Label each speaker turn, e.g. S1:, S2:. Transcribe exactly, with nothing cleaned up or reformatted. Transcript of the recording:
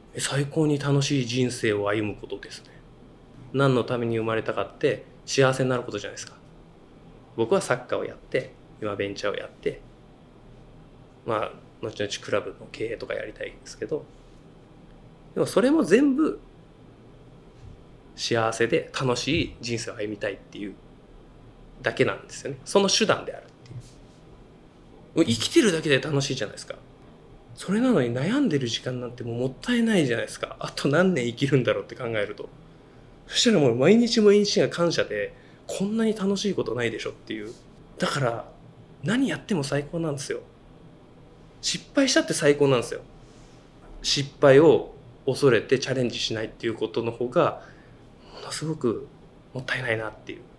S1: 最高に楽しい人生を歩むことですね。何のために生まれたかって幸せになることじゃないですか。僕はサッカーをやって今ベンチャーをやってまあ後々クラブの経営とかやりたいんですけど、でもそれも全部幸せで楽しい人生を歩みたいっていうだけなんですよね。その手段であるっていう。生きてるだけで楽しいじゃないですか。それなのに悩んでる時間なんてもうもったいないじゃないですか。あと何年生きるんだろうって考えると、そしたらもう毎日毎日が感謝で、こんなに楽しいことないでしょっていう。だから何やっても最高なんですよ。失敗したって最高なんですよ。失敗を恐れてチャレンジしないっていうことの方がものすごくもったいないなっていう。